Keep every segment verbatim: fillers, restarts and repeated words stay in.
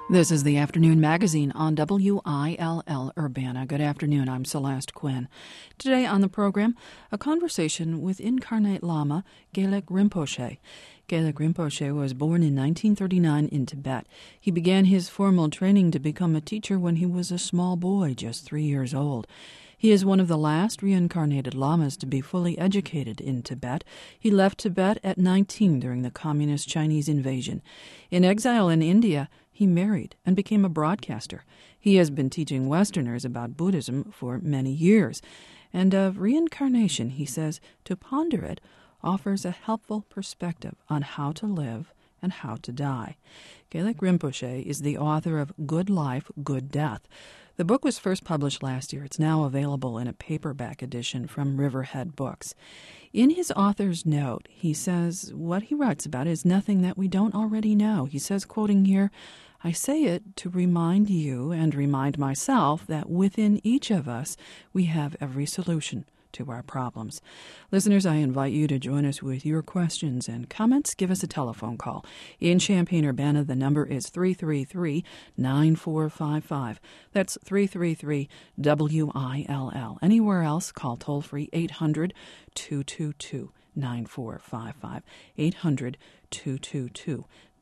This is the Afternoon Magazine on W I L L Urbana. Good afternoon, I'm Celeste Quinn. Today on the program, a conversation with Incarnate Lama Gelek Rinpoche. Gelek Rinpoche was born in nineteen thirty-nine in Tibet. He began his formal training to become a teacher when he was a small boy, just three years old. He is one of the last reincarnated lamas to be fully educated in Tibet. He left Tibet at nineteen during the communist Chinese invasion. In exile in India, he married and became a broadcaster. He has been teaching Westerners about Buddhism for many years. And of reincarnation, he says, to ponder it offers a helpful perspective on how to live and how to die. Gelek Rinpoche is the author of Good Life, Good Death. The book was first published last year. It's now available in a paperback edition from Riverhead Books. In his author's note, he says what he writes about is nothing that we don't already know. He says, quoting here, "I say it to remind you and remind myself that within each of us we have every solution to our problems." Listeners, I invite you to join us with your questions and comments. Give us a telephone call. In Champaign-Urbana, the number is three three three, nine four five five. That's three three three W I L L. Anywhere else, call toll-free eight hundred, two two two, nine four five five. eight hundred, two two two,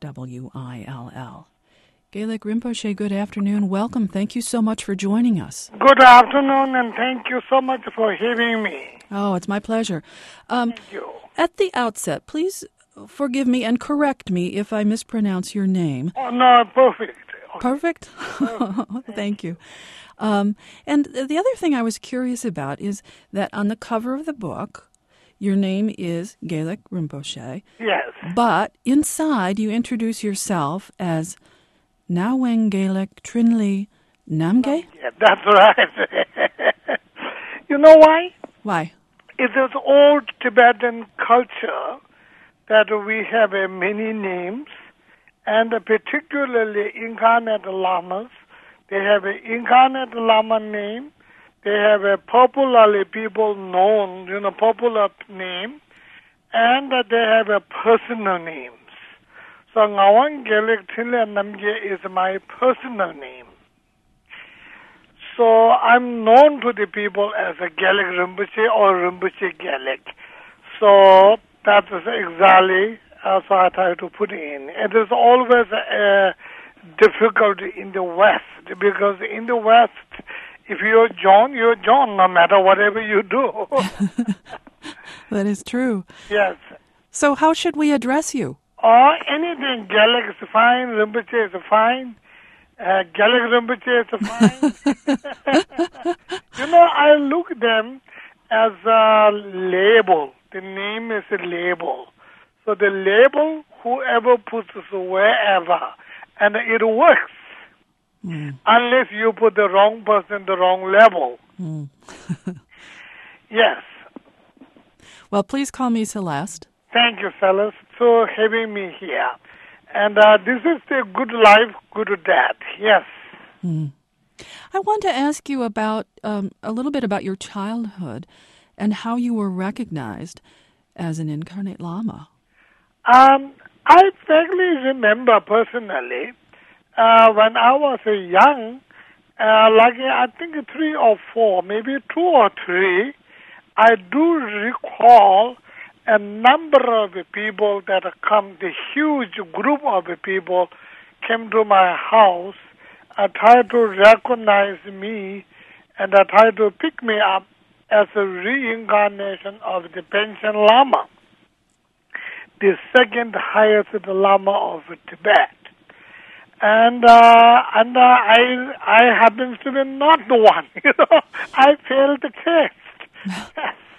W I L L. Gelek Rinpoche, good afternoon. Welcome. Thank you so much for joining us. Good afternoon, and thank you so much for having me. Oh, it's my pleasure. Um, Thank you. At the outset, please forgive me and correct me if I mispronounce your name. Oh, no, perfect. Okay. Perfect? Thank you. Um, and the other thing I was curious about is that on the cover of the book, your name is Gelek Rinpoche. Yes. But inside, you introduce yourself as Naweng Gelek Trinley Namge? Yeah, that's right. You know why? Why? It is old Tibetan culture that we have uh, many names, and uh, particularly incarnate lamas. They have an incarnate lama name. They have a popularly people known, you know, popular name, and uh, they have a personal names. So Naweng Gelek Trinley Namge is my personal name. So I'm known to the people as a Gelek Rinpoche or Rinpoche Gelek. So that is exactly as I try to put in. It is always a difficulty in the West, because in the West, if you're John, you're John, no matter whatever you do. That is true. Yes. So how should we address you? Or anything, Gelek is fine, Rinpoche is fine. Uh, Gelek Rinpoche is fine. You know, I look at them as a label. The name is a label. So the label, whoever puts it wherever, and it works. Mm. Unless you put the wrong person, the wrong label. Mm. Yes. Well, please call me Celeste. Thank you, Celeste, for having me here. And uh, this is the Good Life, Good Death. Yes. Mm. I want to ask you about um, a little bit about your childhood and how you were recognized as an incarnate lama. Um, I vaguely remember personally uh, when I was uh, young, uh, like I think three or four, maybe two or three, I do recall a number of people that come, the huge group of people came to my house, uh, tried to recognize me, and uh, tried to pick me up as a reincarnation of the Panchen Lama, the second highest Lama of Tibet. And uh, and uh, I I happen to be not the one, you know. I failed the test.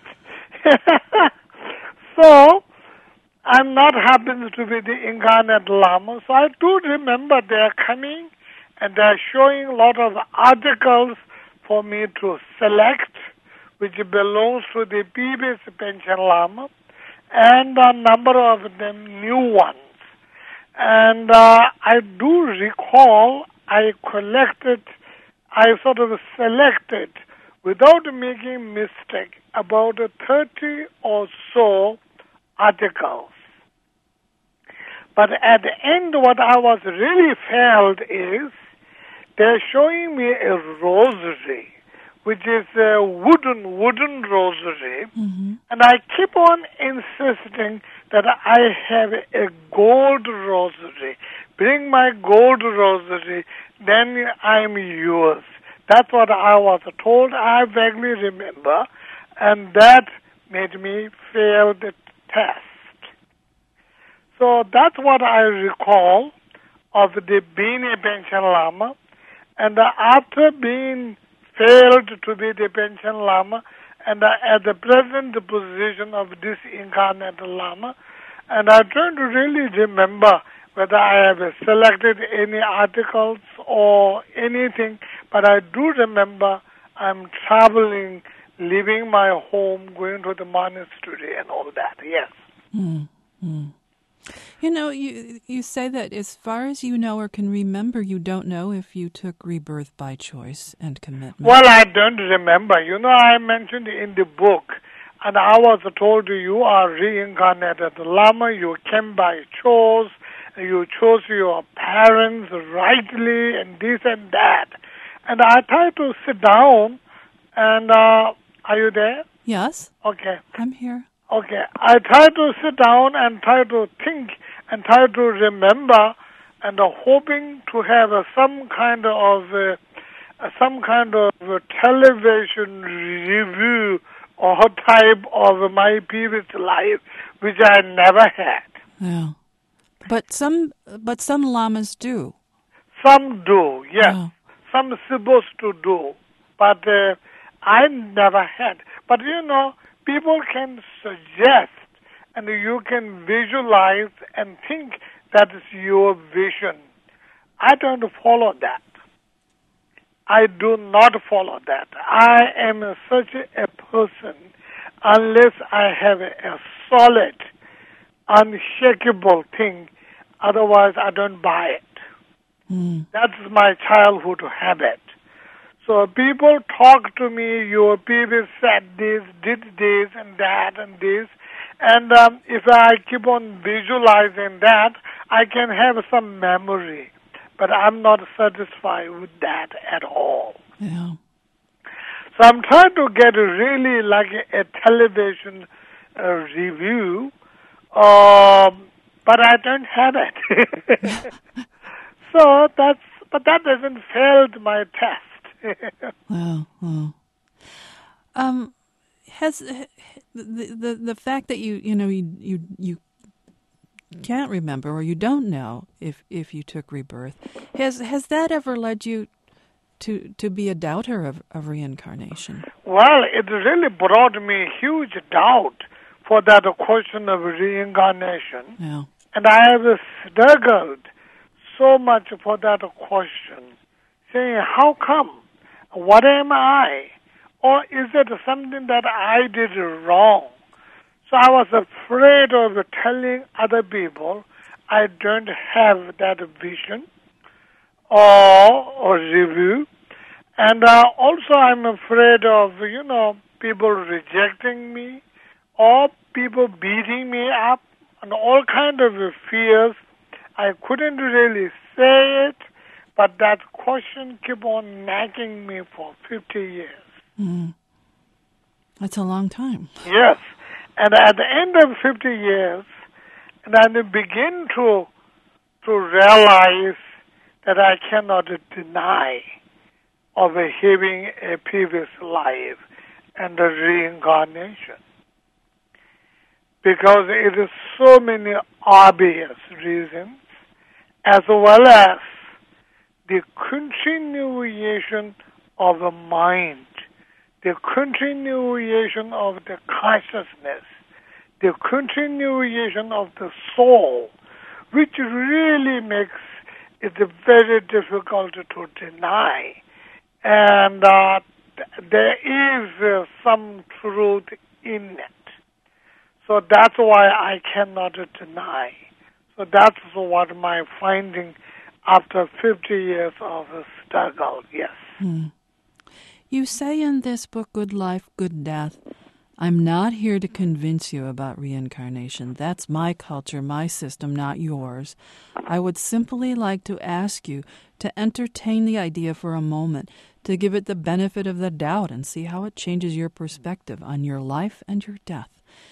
So, I'm not happen to be the incarnate Lama, so I do remember they're coming and they're showing a lot of articles for me to select, which belongs to the previous Panchen Lama, and a number of them new ones. And uh, I do recall I collected, I sort of selected, without making mistake, about thirty or so articles. But at the end, what I was really felt is they're showing me a rosary, which is a wooden, wooden rosary. Mm-hmm. And I keep on insisting that I have a gold rosary. Bring my gold rosary, then I'm yours. That's what I was told. I vaguely remember. And that made me fail the test. So that's what I recall of the being a Panchen Lama. And after being failed to be the Panchen Lama, and at the present position of this incarnate Lama, and I don't really remember whether I have selected any articles or anything, but I do remember I'm traveling, leaving my home, going to the monastery and all that, yes. Mm-hmm. You know, you you say that as far as you know or can remember, you don't know if you took rebirth by choice and commitment. Well, I don't remember. You know, I mentioned in the book, and I was told you are reincarnated Lama, you came by choice, you chose your parents rightly, and this and that. And I tried to sit down, and uh, are you there? Yes. Okay. I'm here. Okay, I try to sit down and try to think and try to remember, and uh, hoping to have uh, some kind of uh, uh, some kind of uh, television review or type of my previous life, which I never had. Yeah, but some but some lamas do. Some do, yes. Oh. Some supposed to do, but uh, I never had. But you know, people can suggest and you can visualize and think that is your vision. I don't follow that. I do not follow that. I am such a person unless I have a solid, unshakable thing. Otherwise, I don't buy it. Mm. That's my childhood habit. So people talk to me, your people said this, did this, and that, and this. And um, if I keep on visualizing that, I can have some memory. But I'm not satisfied with that at all. Yeah. So I'm trying to get really like a, a television uh, review, uh, but I don't have it. So that's, but that doesn't fail my test. Wow, wow. Um, has the, the the fact that you you know you you you can't remember or you don't know if if you took rebirth, has has that ever led you to to be a doubter of, of reincarnation? Well, it really brought me huge doubt for that question of reincarnation. Yeah. And I have struggled so much for that question, saying, how come? What am I? Or is it something that I did wrong? So I was afraid of telling other people I don't have that vision or, or review. And uh, also I'm afraid of, you know, people rejecting me or people beating me up and all kind of fears. I couldn't really say it, but that question kept on nagging me for fifty years. Mm. That's a long time. Yes. And at the end of fifty years, and I begin to to realize that I cannot deny of having a previous life and a reincarnation. Because it is so many obvious reasons, as well as the continuation of the mind, the continuation of the consciousness, the continuation of the soul, which really makes it very difficult to deny. And uh, there is uh, some truth in it. So that's why I cannot deny. So that's what my finding after fifty years of struggle, yes. Hmm. You say in this book, Good Life, Good Death, I'm not here to convince you about reincarnation. That's my culture, my system, not yours. I would simply like to ask you to entertain the idea for a moment, to give it the benefit of the doubt and see how it changes your perspective on your life and your death.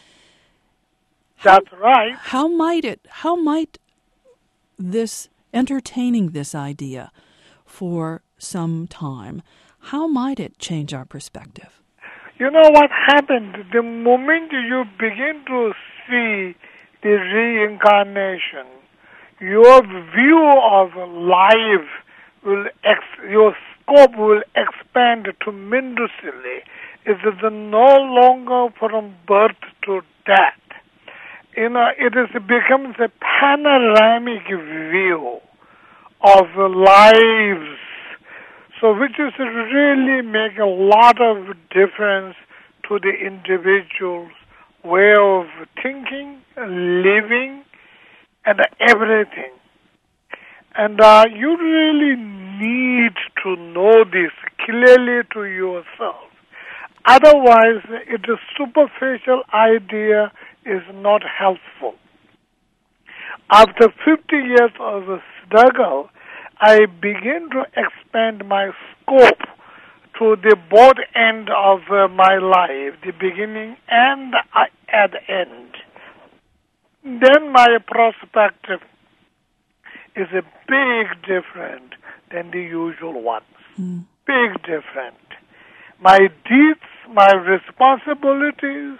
That's right. How might it, how might this, entertaining this idea for some time, how might it change our perspective? You know what happened? The moment you begin to see the reincarnation, your view of life will, ex- your scope will expand tremendously. It is no longer from birth to death. You know, it is, it becomes a panoramic view of lives. So which is really make a lot of difference to the individual's way of thinking, living, and everything. And uh, you really need to know this clearly to yourself. Otherwise, it is superficial idea is not helpful. After fifty years of struggle, I begin to expand my scope to the both end of uh, my life, the beginning and uh, at the end. Then my perspective is a big different than the usual ones. Mm. Big different. My deeds, my responsibilities,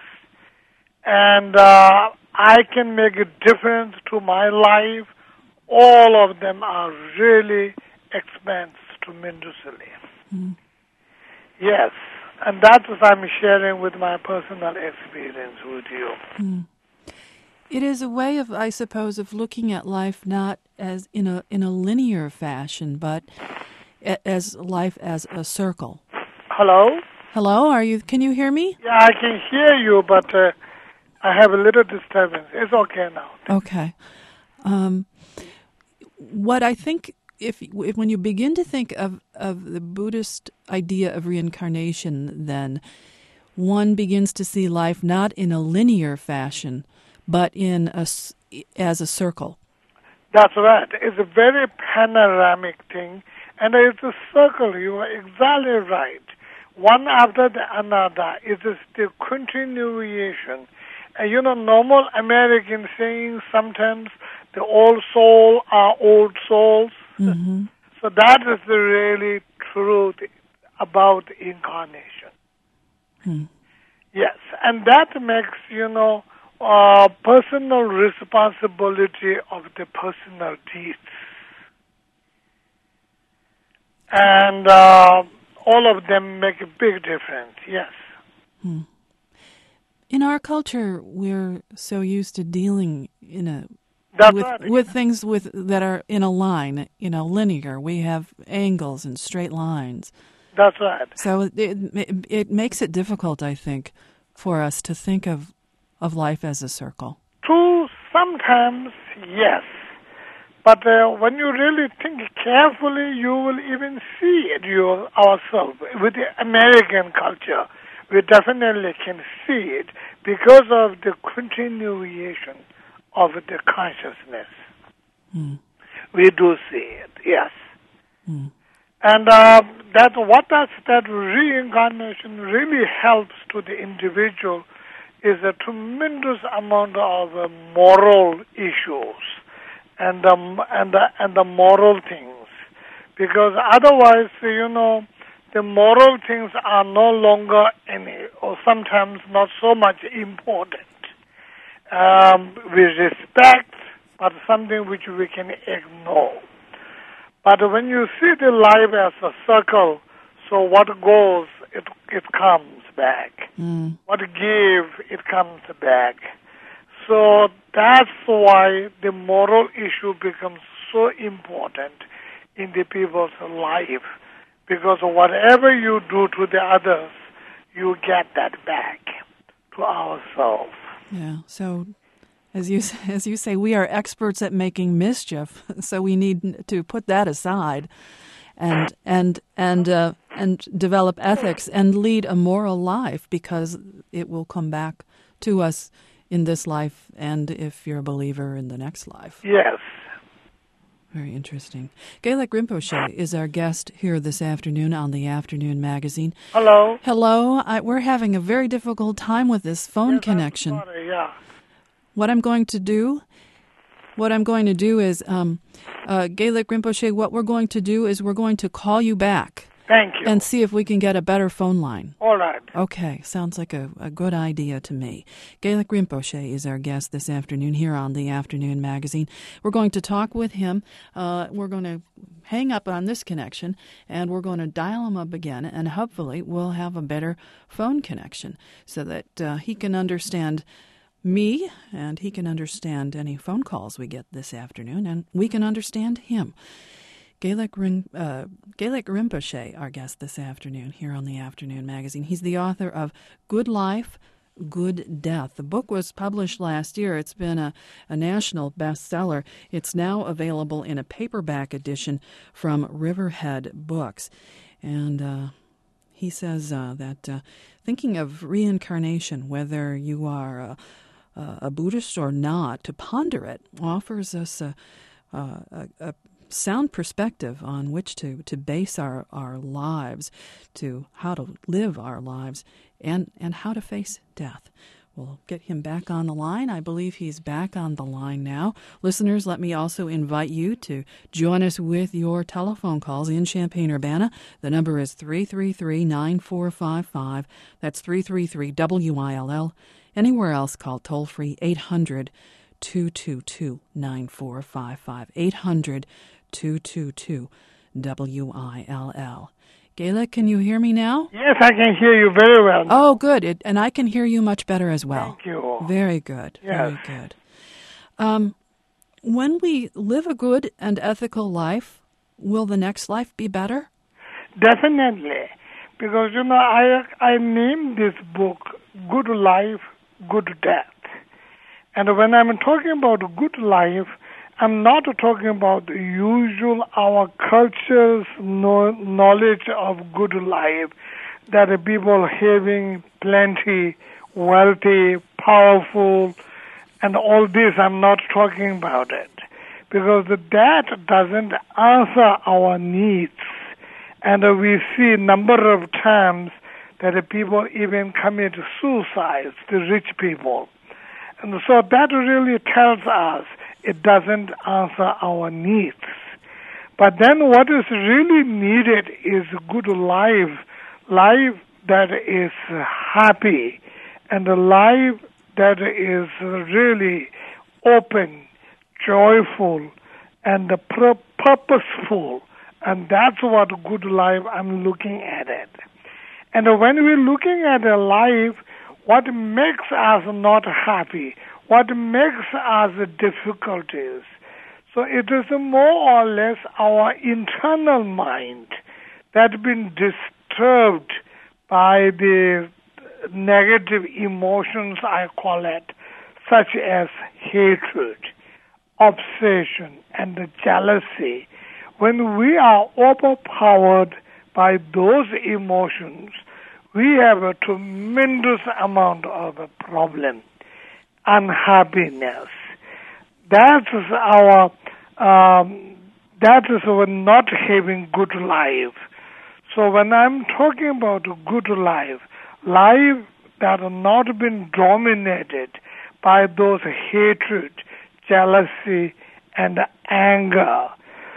and uh, I can make a difference to my life. All of them are really expanded tremendously. Mm. Yes, and that's what I'm sharing with my personal experience with you. Mm. It is a way of, I suppose, of looking at life not as in a in a linear fashion, but as life as a circle. Hello? Hello, are you? Can you hear me? Yeah, I can hear you, but uh, I have a little disturbance. It's okay now. Okay. Um, what I think, if, if when you begin to think of, of the Buddhist idea of reincarnation, then one begins to see life not in a linear fashion, but in a, as a circle. That's right. It's a very panoramic thing, and it's a circle. You are exactly right. One after the another. It is the continuation. And you know, normal American saying sometimes the old soul are old souls. Mm-hmm. So that is the really truth about incarnation. Hmm. Yes, and that makes, you know, uh, personal responsibility of the personal deeds. And uh, all of them make a big difference, yes. Hmm. In our culture, we're so used to dealing in a That's with, right. with things with that are in a line, you know, linear. We have angles and straight lines. That's right. So it, it it makes it difficult, I think, for us to think of of life as a circle. True, sometimes, yes. But uh, when you really think carefully, you will even see it you ourselves. With the American culture, we definitely can see it because of the continuation of the consciousness. Mm. We do see it, yes. Mm. And uh, that what does that reincarnation really helps to the individual is a tremendous amount of uh, moral issues and um, and the and the moral things, because otherwise, you know, the moral things are no longer any, or sometimes not so much important. Um, we respect, but something which we can ignore. But when you see the life as a circle, so what goes, it it comes back. Mm. What give, it comes back. So that's why the moral issue becomes so important in the people's life, because whatever you do to the others, you get that back to ourselves. Yeah. So, as you as you say, we are experts at making mischief. So we need to put that aside, and and and uh, and develop ethics and lead a moral life, because it will come back to us in this life, and if you're a believer, in the next life. Yes. Very interesting. Gelek Rinpoche is our guest here this afternoon on the Afternoon Magazine. Hello. Hello. I, we're having a very difficult time with this phone Yes, connection. I'm sorry, yeah. What I'm going to do, what I'm going to do is, um, uh, Gelek Rinpoche, what we're going to do is we're going to call you back. Thank you. And see if we can get a better phone line. All right. Okay, sounds like a, a good idea to me. Gelek Rinpoche is our guest this afternoon here on the Afternoon Magazine. We're going to talk with him. Uh, we're going to hang up on this connection, and we're going to dial him up again, and hopefully we'll have a better phone connection so that uh, he can understand me, and he can understand any phone calls we get this afternoon, and we can understand him. Gelek, Rin, uh, Gelek Rinpoche, our guest this afternoon here on the Afternoon Magazine. He's the author of Good Life, Good Death. The book was published last year. It's been a, a national bestseller. It's now available in a paperback edition from Riverhead Books. And uh, he says uh, that uh, thinking of reincarnation, whether you are a, a Buddhist or not, to ponder it offers us a, a, a sound perspective on which to, to base our, our lives, to how to live our lives, and, and how to face death. We'll get him back on the line. I believe he's back on the line now. Listeners, let me also invite you to join us with your telephone calls in Champaign-Urbana. The number is three three three, nine four five five. That's three three three W I L L. Anywhere else, call toll-free eight hundred, two two two, nine four five five. eight hundred, two two two, W I L L. Gelek, can you hear me now? Yes, I can hear you very well. Oh, good. It, and I can hear you much better as well. Thank you. Very good. Yes. Very good. Um, when we live a good and ethical life, will the next life be better? Definitely. Because, you know, I, I named this book Good Life, Good Death. And when I'm talking about good life, I'm not talking about the usual, our culture's no, knowledge of good life, that people having plenty, wealthy, powerful, and all this. I'm not talking about it. Because that doesn't answer our needs. And we see a number of times that people even commit suicides, the rich people. And so that really tells us it doesn't answer our needs. But then what is really needed is good life, life that is happy, and a life that is really open, joyful, and purposeful. And that's what good life, I'm looking at it. And when we're looking at a life, what makes us not happy? What makes us difficulties? So it is more or less our internal mind that's been disturbed by the negative emotions, I call it, such as hatred, obsession, and jealousy. When we are overpowered by those emotions, we have a tremendous amount of a problem. Unhappiness. That is our, um, that is our not having good life. So when I'm talking about a good life, life that has not been dominated by those hatred, jealousy, and anger.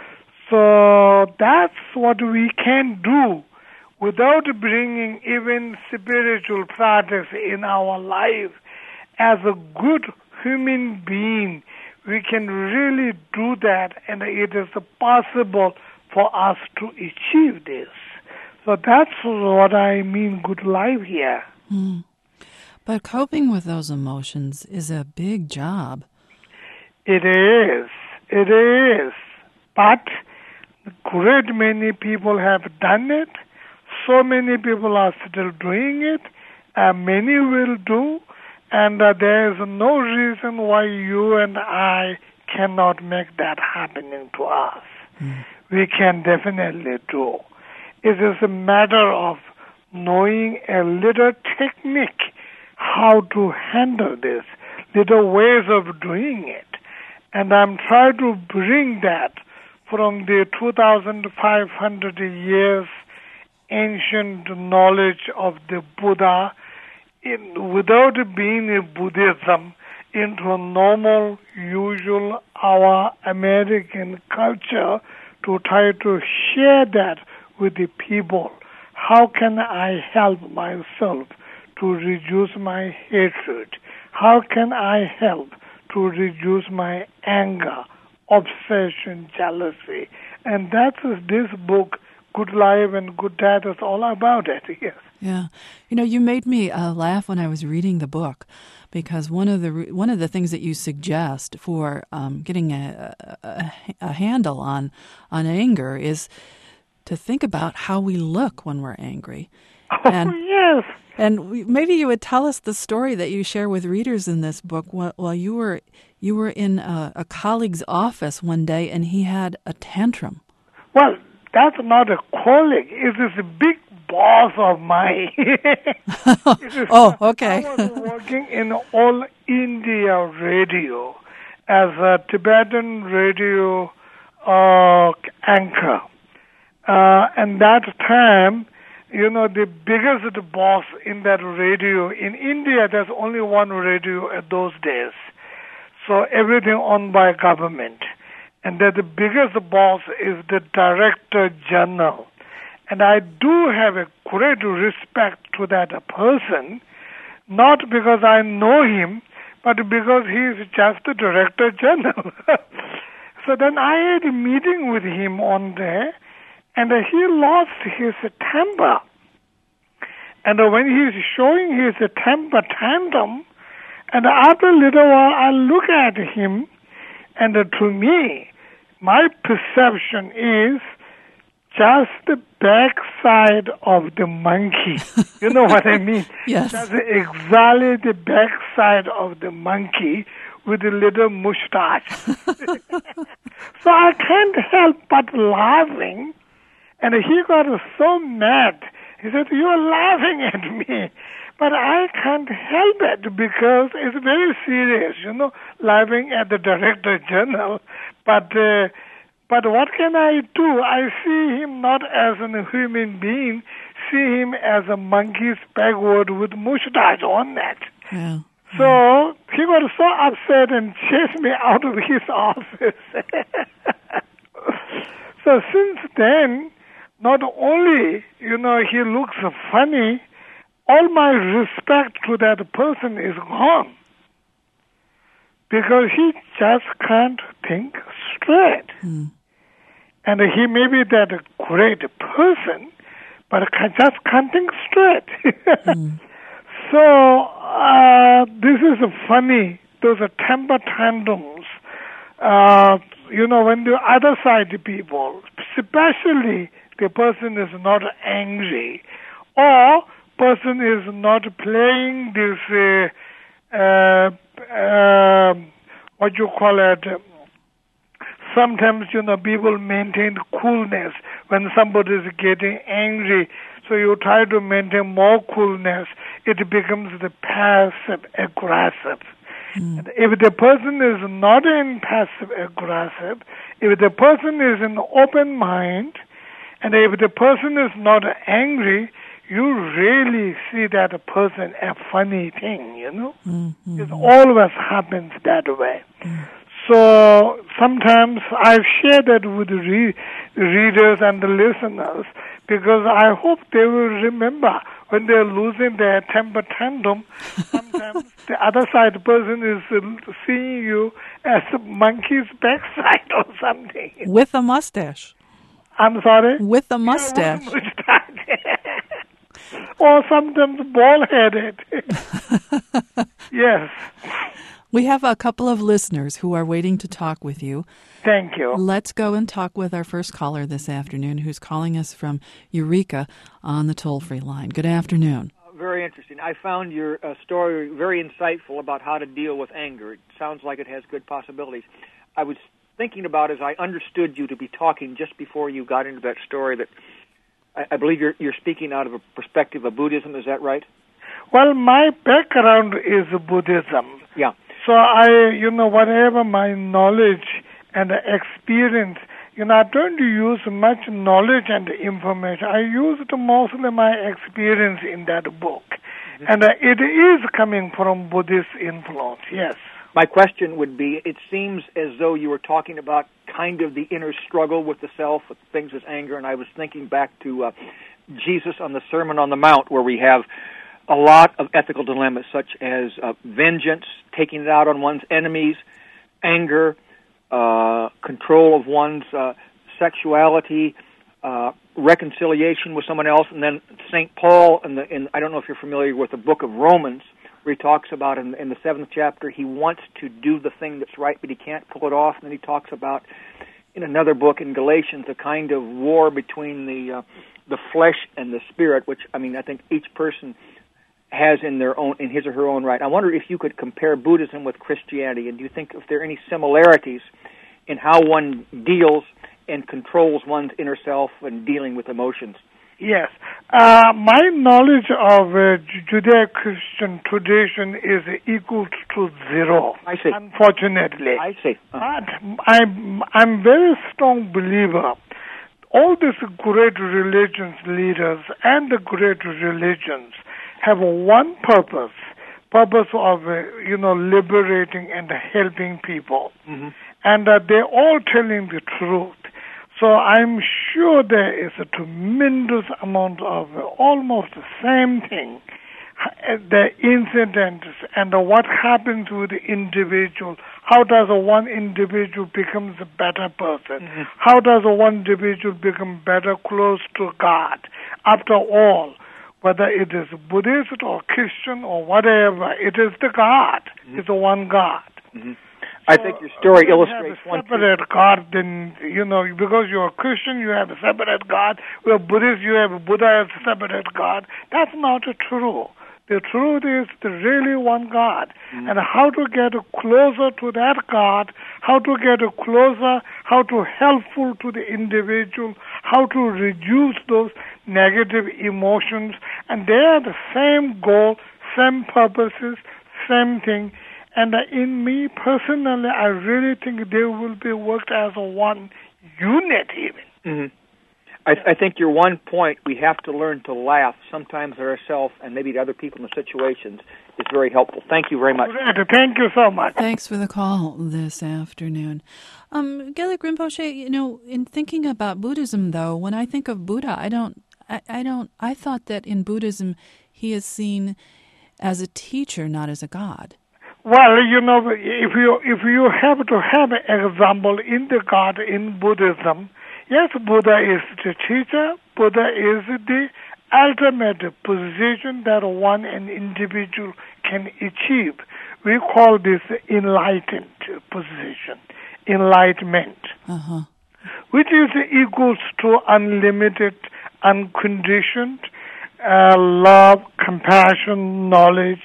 So that's what we can do without bringing even spiritual practice in our life. As a good human being, we can really do that, and it is possible for us to achieve this. So that's what I mean, good life here. Mm. But coping with those emotions is a big job. It is. It is. But great many people have done it. So many people are still doing it. Uh, many will do. And uh, there is no reason why you and I cannot make that happening to us. Mm. We can definitely do. It is a matter of knowing a little technique how to handle this, little ways of doing it. And I'm trying to bring that from the two thousand five hundred years ancient knowledge of the Buddha in, without being a Buddhism into a normal, usual, our American culture to try to share that with the people. How can I help myself to reduce my hatred? How can I help to reduce my anger, obsession, jealousy? And that's this book, Good Life and Good Death, is all about it, yes. Yeah. You know, you made me uh, laugh when I was reading the book, because one of the one of the things that you suggest for um, getting a, a, a handle on on anger is to think about how we look when we're angry. Oh, and, yes. And we, maybe you would tell us the story that you share with readers in this book. While, while you were you were in a, a colleague's office one day, and he had a tantrum. Well, that's not a colleague. It is a big boss of mine. Oh, okay. I was working in All India Radio as a Tibetan radio uh, anchor. Uh, and that time, you know, the biggest boss in that radio, in India, there's only one radio at those days. So everything owned by government. And that the biggest boss is the director general. And I do have a great respect to that person, not because I know him, but because he is just the director general. So then I had a meeting with him one day, and he lost his temper. And when he's showing his temper tantrum, and after a little while I look at him, and to me, my perception is just the backside of the monkey. You know what I mean? Yes. Just exactly the backside of the monkey with a little mustache. So I can't help but laughing. And he got so mad. He said, "You are laughing at me." But I can't help it because it's very serious, you know, laughing at the director general. But uh, but what can I do? I see him not as a human being, see him as a monkey's backward with mustache on that. Yeah. So he got so upset and chased me out of his office. So since then, not only, you know, he looks funny, all my respect to that person is gone. Because he just can't think straight. Mm. And he may be that great person, but I just can't think straight. mm. So, uh, this is funny. Those are temper tantrums. Uh, you know, when the other side people, especially the person is not angry, or person is not playing this, uh, uh, uh, what you call it, sometimes, you know, people maintain coolness when somebody is getting angry. So you try to maintain more coolness. It becomes the passive aggressive. Mm. And if the person is not in passive aggressive, if the person is in open mind, and if the person is not angry, you really see that person a funny thing, you know? Mm-hmm. It always happens that way. Mm. So sometimes I share that with the re- readers and the listeners because I hope they will remember when they're losing their temper tantrum, sometimes the other side person is uh, seeing you as a monkey's backside or something. With a mustache. I'm sorry? With a mustache. Yeah, with a mustache. Or sometimes bald-headed. Yes. We have a couple of listeners who are waiting to talk with you. Thank you. Let's go and talk with our first caller this afternoon, who's calling us from Eureka on the toll-free line. Good afternoon. Uh, very interesting. I found your uh, story very insightful about how to deal with anger. It sounds like it has good possibilities. I was thinking about, as I understood you to be talking just before you got into that story, that I, I believe you're you're speaking out of a perspective of Buddhism. Is that right? Well, my background is Buddhism. Yeah. So I, you know, whatever my knowledge and experience, you know, I don't use much knowledge and information. I used mostly my experience in that book. Mm-hmm. And uh, it is coming from Buddhist influence, yes. My question would be, it seems as though you were talking about kind of the inner struggle with the self, with things as anger, and I was thinking back to uh, Jesus on the Sermon on the Mount, where we have a lot of ethical dilemmas, such as uh, vengeance, taking it out on one's enemies, anger, uh, control of one's uh, sexuality, uh, reconciliation with someone else, and then Saint Paul, in the, in, I don't know if you're familiar with the book of Romans, where he talks about in, in the seventh chapter, he wants to do the thing that's right, but he can't pull it off, and then he talks about, in another book in Galatians, a kind of war between the uh, the flesh and the spirit, which, I mean, I think each person has in their own, in his or her own right. I wonder if you could compare Buddhism with Christianity, and do you think if there are any similarities in how one deals and controls one's inner self and dealing with emotions? Yes. Uh, my knowledge of uh, Judeo-Christian tradition is equal to zero. I see. Unfortunately. I see. Uh-huh. But I'm, I'm very strong believer. All these great religions leaders and the great religions have one purpose, purpose of, uh, you know, liberating and helping people. Mm-hmm. And uh, they're all telling the truth. So I'm sure there is a tremendous amount of uh, almost the same thing, uh, the incidents and uh, what happens with the individual. How does a one individual becomes a better person? Mm-hmm. How does a one individual become better, close to God? After all, whether it is Buddhist or Christian or whatever, it is the God. Mm-hmm. It's the one God. Mm-hmm. I so, think your story you illustrates have a one separate God. Then you know, because you're a Christian, you have a separate God. You're Buddhist, you have a Buddha as a separate God. That's not true. The truth is the really one God. Mm-hmm. And how to get closer to that God, how to get closer, how to helpful to the individual, how to reduce those negative emotions. And they are the same goal, same purposes, same thing. And uh, in me personally, I really think they will be worked as a one unit even. Mm-hmm. I, I think your one point, we have to learn to laugh sometimes at ourselves and maybe to other people in the situations, is very helpful. Thank you very much. Thank you so much. Thanks for the call this afternoon. Um, Gelek Rinpoche, you know, in thinking about Buddhism, though, when I think of Buddha, I don't, I, I don't, I thought that in Buddhism he is seen as a teacher, not as a god. Well, you know, if you if you have to have an example in the God in Buddhism, yes, Buddha is the teacher. Buddha is the ultimate position that one an individual can achieve. We call this enlightened position, enlightenment, uh-huh. which is equals to unlimited, unconditioned uh, love, compassion, knowledge.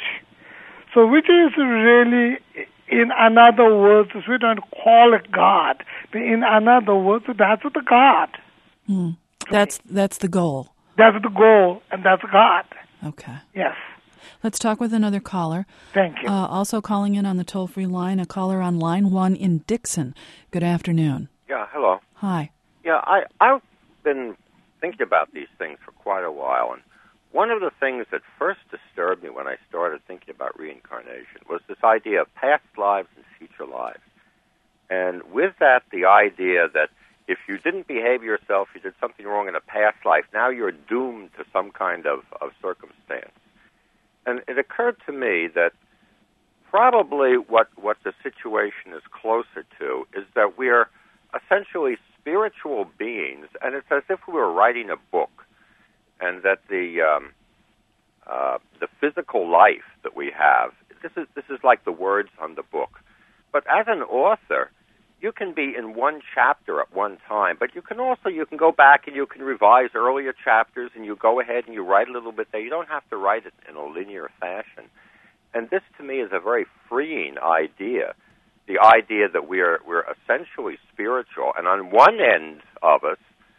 So which is really, in another words, we don't call it God, but in another words, that's the God. Mm. That's that's the goal. That's the goal, and that's God. Okay. Yes. Let's talk with another caller. Thank you. Uh, also calling in on the toll-free line, a caller on line one in Dixon. Good afternoon. Yeah, hello. Hi. Yeah, I, I've been thinking about these things for quite a while, and one of the things that first disturbed me when I started thinking about reincarnation was this idea of past lives and future lives. And with that, the idea that if you didn't behave yourself, you did something wrong in a past life, now you're doomed to some kind of, of circumstance. And it occurred to me that probably what, what the situation is closer to is that we are essentially spiritual beings, and it's as if we were writing a book. And that the um, uh, the physical life that we have, this is this is like the words on the book. But as an author, you can be in one chapter at one time, but you can also you can go back and you can revise earlier chapters, and you go ahead and you write a little bit there. You don't have to write it in a linear fashion. And this, to me, is a very freeing idea. The idea that we are we're essentially spiritual, and on one end of us,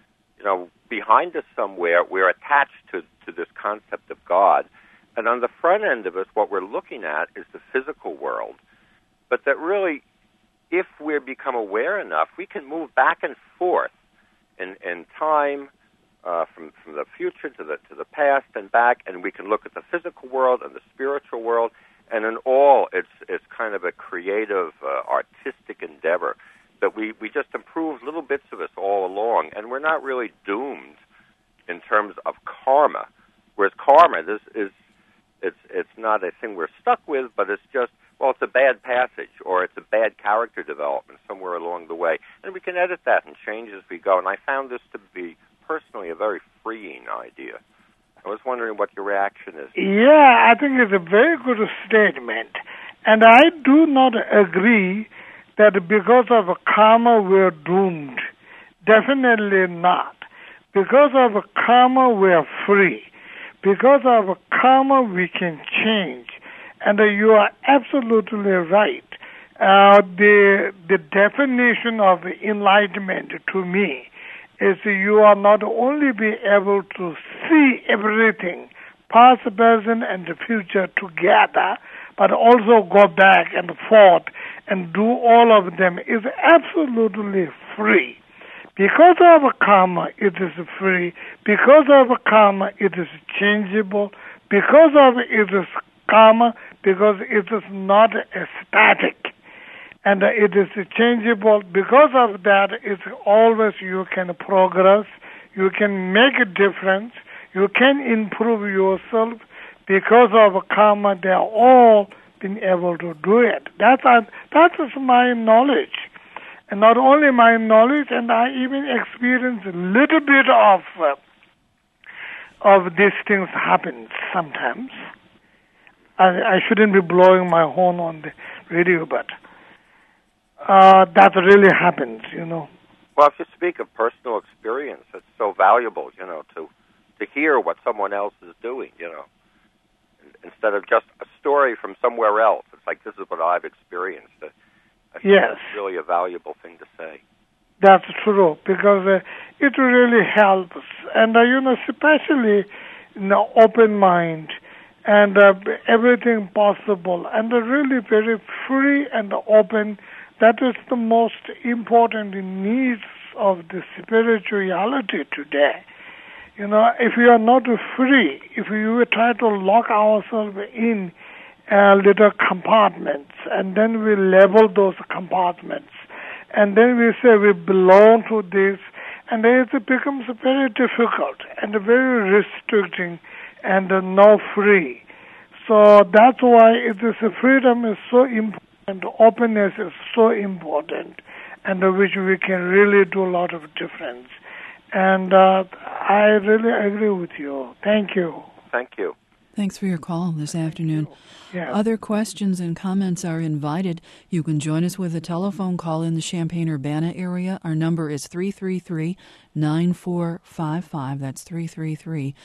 you know, behind us somewhere, we're attached to, to this concept of God. And on the front end of us, what we're looking at is the physical world. But that really, if we become aware enough, we can move back and forth in, in time, uh, from, from the future to the, to the past and back, and we can look at the physical world and the spiritual world. And in all, it's, it's kind of a creative, uh, artistic endeavor that we, we just improve little bits of us all along. And we're not really doomed in terms of karma. Whereas karma, this is, it's, it's not a thing we're stuck with, but it's just, well, it's a bad passage, or it's a bad character development somewhere along the way. And we can edit that and change as we go. And I found this to be, personally, a very freeing idea. I was wondering what your reaction is. Yeah, I think it's a very good statement. And I do not agree that because of karma we're doomed. Definitely not. Because of karma we're free. Because of karma we can change. And uh, you are absolutely right. Uh, the the definition of enlightenment to me is you are not only be able to see everything, past, present, and the future together, but also go back and forth and do all of them is absolutely free. Because of karma, it is free. Because of karma, it is changeable. Because of it is karma, because it is not static. And it is changeable. Because of that, it's always you can progress, you can make a difference, you can improve yourself. Because of karma, they are all been able to do it. That's, that is my knowledge. And not only my knowledge, and I even experience a little bit of, uh, of these things happen sometimes. I, I shouldn't be blowing my horn on the radio, but Uh, that really happens, you know. Well, if you speak of personal experience, it's so valuable, you know, to to hear what someone else is doing, you know, instead of just a story from somewhere else. It's like, this is what I've experienced. I think yes. It's really a valuable thing to say. That's true, because uh, it really helps. And, uh, you know, especially in the open mind and uh, everything possible, and uh, really very free and open. That is the most important needs of the spirituality today. You know, if we are not free, if we try to lock ourselves in uh, little compartments, and then we label those compartments, and then we say we belong to this, and then it becomes very difficult and very restricting and uh, no free. So that's why it is, freedom is so important. And openness is so important, and uh, which we can really do a lot of difference. And uh, I really agree with you. Thank you. Thank you. Thanks for your call this afternoon. Yeah. Other questions and comments are invited. You can join us with a telephone call in the Champaign-Urbana area. Our number is three three three, nine four five five. That's three three three,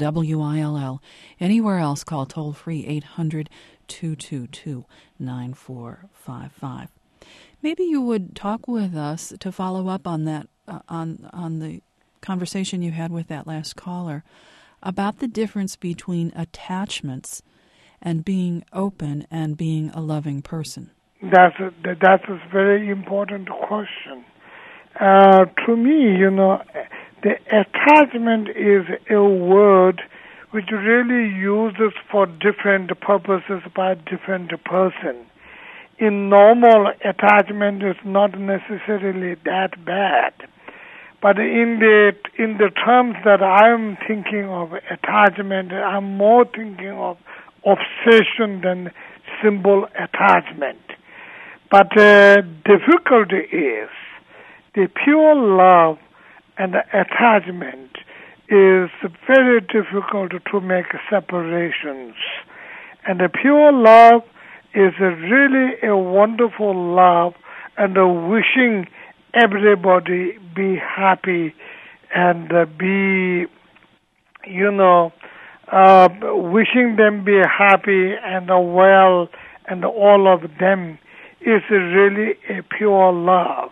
W I L L. Anywhere else, call toll-free eight hundred, two two two, nine four five five. Maybe you would talk with us to follow up on that, uh, on on the conversation you had with that last caller about the difference between attachments and being open and being a loving person. That's a, that's a very important question. Uh, to me, you know, the attachment is a word which really uses for different purposes by different person. In normal, attachment is not necessarily that bad. But in the in the terms that I'm thinking of attachment, I'm more thinking of obsession than simple attachment. But the uh, difficulty is the pure love and the attachment is very difficult to make separations. And the pure love is a really a wonderful love and a wishing everybody be happy and uh, be, you know, uh, wishing them be happy and uh, well and all of them is really a pure love.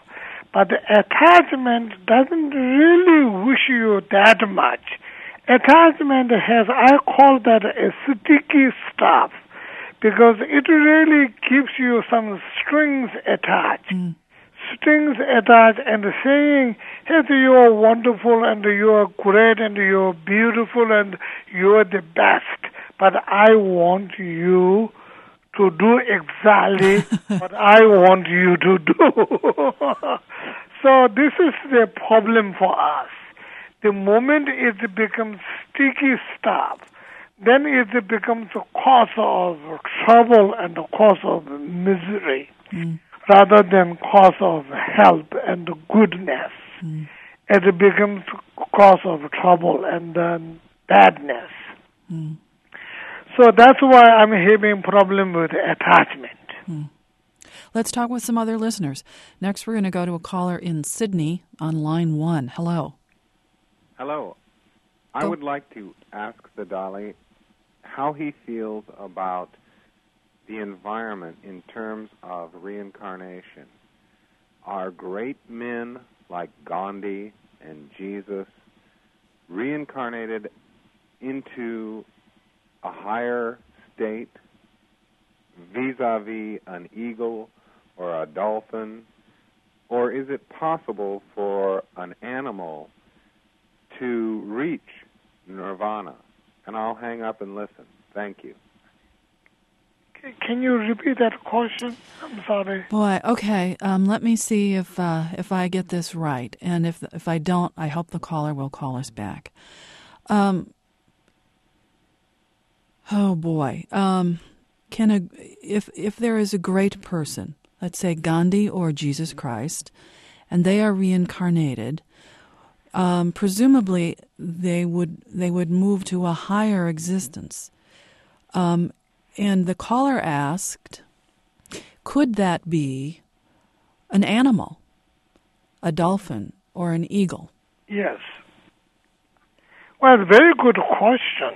But attachment doesn't really wish you that much. Attachment has, I call that a sticky stuff, because it really gives you some strings attached. Mm. Strings attached and saying, hey, you are wonderful and you are great and you are beautiful and you are the best, but I want you to do exactly what I want you to do. So this is the problem for us. The moment it becomes sticky stuff, then it becomes a cause of trouble and a cause of misery, mm. rather than cause of help and goodness. Mm. It becomes cause of trouble and um, badness. Mm. So that's why I'm having problem with attachment. Mm. Let's talk with some other listeners. Next, we're going to go to a caller in Sydney on line one. Hello. Hello. I would like to ask the Dalai how he feels about the environment in terms of reincarnation. Are great men like Gandhi and Jesus reincarnated into a higher state vis-a-vis an eagle or a dolphin? Or is it possible for an animal to reach nirvana? And I'll hang up and listen. Thank you. Can you repeat that question? I'm sorry. Boy, okay. Um, let me see if uh, if I get this right, and if if I don't, I hope the caller will call us back. Um, oh boy, um, can a if if there is a great person, let's say Gandhi or Jesus Christ, and they are reincarnated, um, presumably they would they would move to a higher existence. Um, And the caller asked, could that be an animal, a dolphin, or an eagle? Yes. Well, very good question.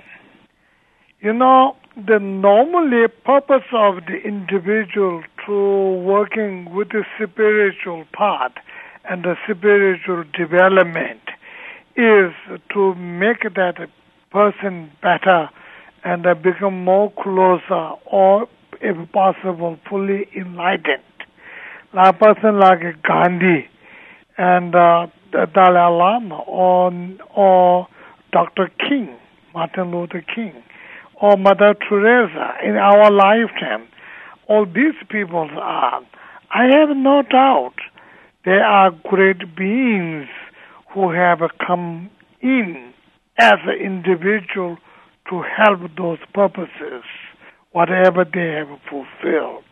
You know, the normally purpose of the individual to working with the spiritual part and the spiritual development is to make that person better and uh, become more closer or, if possible, fully enlightened. A person like Gandhi and uh, the Dalai Lama or, or Doctor King, Martin Luther King, or Mother Teresa in our lifetime, all these people are, I have no doubt, they are great beings who have come in as an individual to help those purposes, whatever they have fulfilled.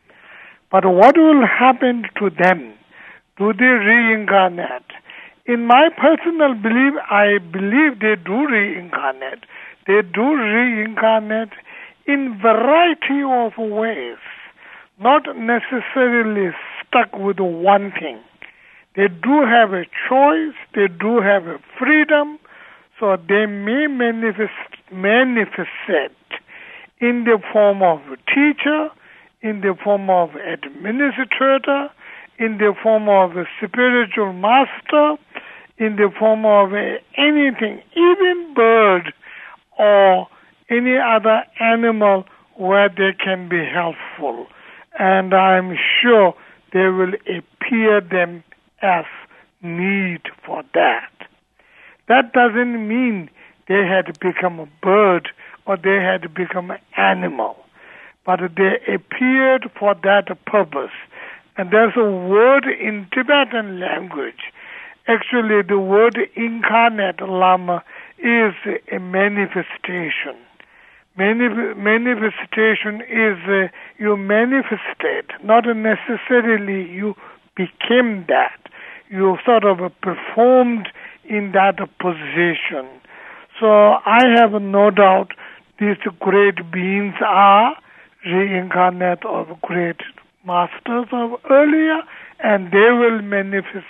But what will happen to them? Do they reincarnate? In my personal belief, I believe they do reincarnate. They do reincarnate in variety of ways, not necessarily stuck with one thing. They do have a choice, they do have a freedom, so they may manifest, manifest in the form of a teacher, in the form of administrator, in the form of a spiritual master, in the form of a, anything, even bird or any other animal where they can be helpful. And I'm sure they will appear them as need for that. That doesn't mean they had become a bird or they had become an animal, but they appeared for that purpose. And there's a word in Tibetan language. Actually, the word incarnate, Lama, is a manifestation. Manif- manifestation is uh, you manifested, not necessarily you became that. You sort of performed in that position. So I have no doubt these great beings are reincarnate of great masters of earlier, and they will manifest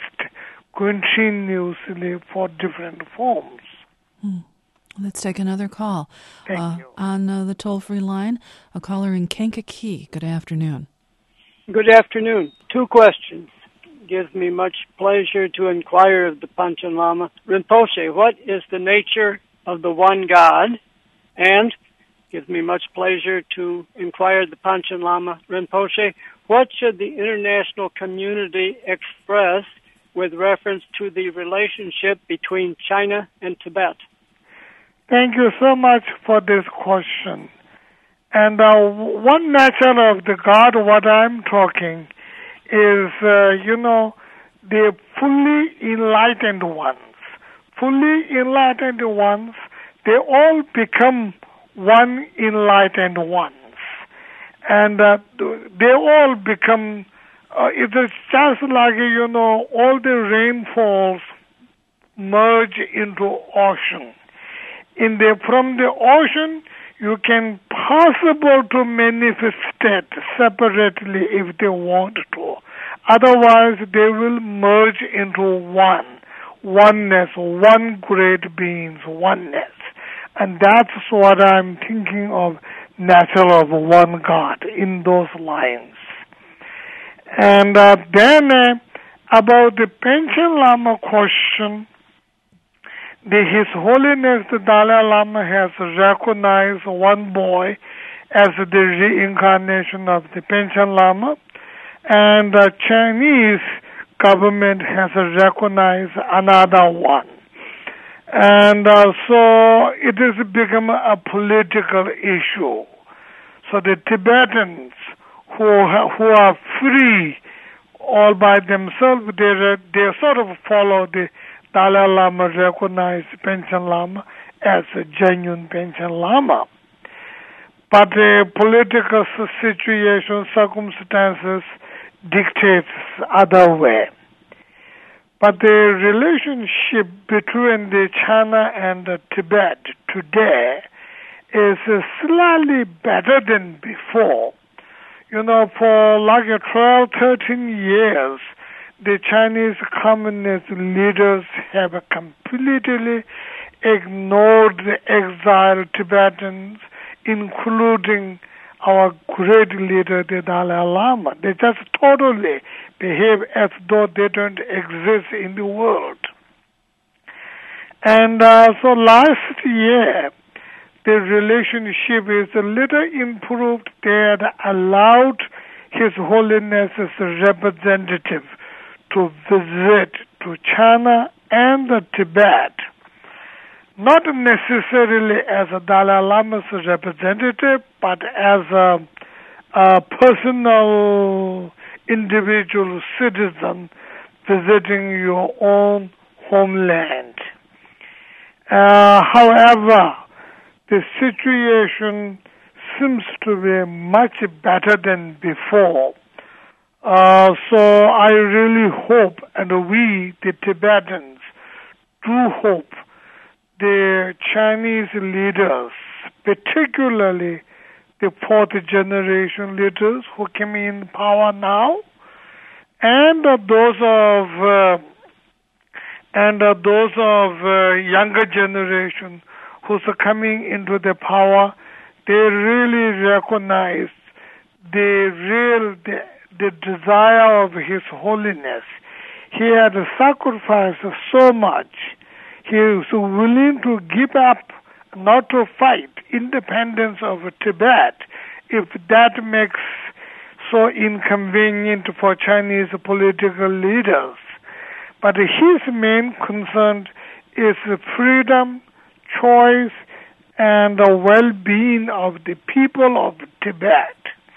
continuously for different forms. Hmm. Let's take another call. Thank uh, you. On uh, the toll-free line, a caller in Kankakee. Good afternoon. Good afternoon. Two questions. gives me much pleasure to inquire of the Panchen Lama. Rinpoche, what is the nature of the one God? And gives me much pleasure to inquire of the Panchen Lama. Rinpoche, what should the international community express with reference to the relationship between China and Tibet? Thank you so much for this question. And uh, one nature of the God, what I'm talking, is, uh, you know, the fully enlightened ones. Fully enlightened ones, they all become one enlightened ones. And uh, they all become, uh, it is just like, you know, all the rainfalls merge into ocean. In the, from the ocean, you can possible to manifest it separately if they want to. Otherwise, they will merge into one. Oneness, one great being's oneness. And that's what I'm thinking of, nature of one God, in those lines. And uh, then uh, about the Panchen Lama question, The, His Holiness the Dalai Lama has recognized one boy as the reincarnation of the Panchen Lama, and the Chinese government has recognized another one. And uh, so it has become a political issue. So the Tibetans who who are free all by themselves, they they sort of follow the Dalai Lama, recognized Panchen Lama as a genuine Panchen Lama. But the political situation, circumstances dictates other way. But the relationship between the China and the Tibet today is slightly better than before. You know, for like twelve, thirteen years, the Chinese communist leaders have completely ignored the exiled Tibetans, including our great leader, the Dalai Lama. They just totally behave as though they don't exist in the world. And uh, so last year, the relationship is a little improved. They had allowed His Holiness's representative to visit to China and the Tibet, not necessarily as a Dalai Lama's representative, but as a, a personal individual citizen visiting your own homeland. Uh, however, the situation seems to be much better than before. Uh, so I really hope, and we, the Tibetans, do hope the Chinese leaders, particularly the fourth generation leaders who came in power now, and uh, those of uh, and uh, those of uh, younger generation who's coming into the power, they really recognize the real the, the desire of His Holiness. He had sacrificed so much. He is willing to give up, not to fight independence of Tibet, if that makes so inconvenient for Chinese political leaders. But his main concern is freedom, choice, and the well-being of the people of Tibet,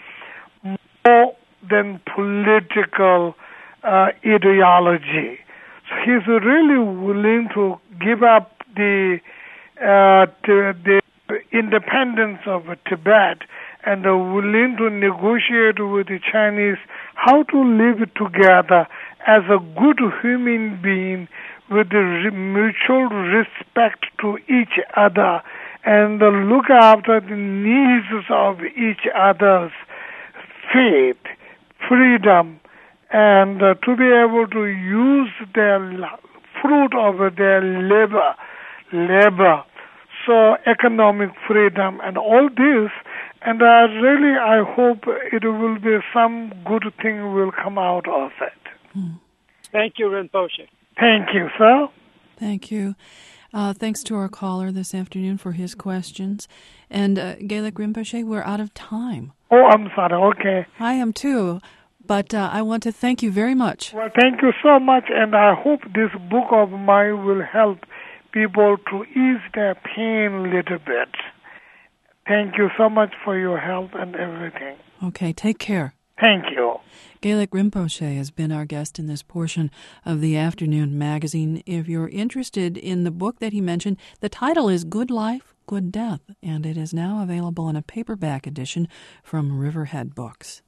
more than political uh, ideology. So he's really willing to give up the uh, to the independence of Tibet and uh, willing to negotiate with the Chinese how to live together as a good human being with the re- mutual respect to each other and uh, look after the needs of each other's faith, freedom, and uh, to be able to use their fruit of their labor, labor, so economic freedom and all this. And uh, really, I hope it will be some good thing will come out of it. Hmm. Thank you, Rinpoche. Thank you, sir. Thank you. Uh, thanks to our caller this afternoon for his questions. And uh, Gelek Rinpoche, we're out of time. Oh, I'm sorry. Okay. I am too. But uh, I want to thank you very much. Well, thank you so much, and I hope this book of mine will help people to ease their pain a little bit. Thank you so much for your help and everything. Okay, take care. Thank you. Gelek Rinpoche has been our guest in this portion of the Afternoon Magazine. If you're interested in the book that he mentioned, the title is Good Life, Good Death, and it is now available in a paperback edition from Riverhead Books.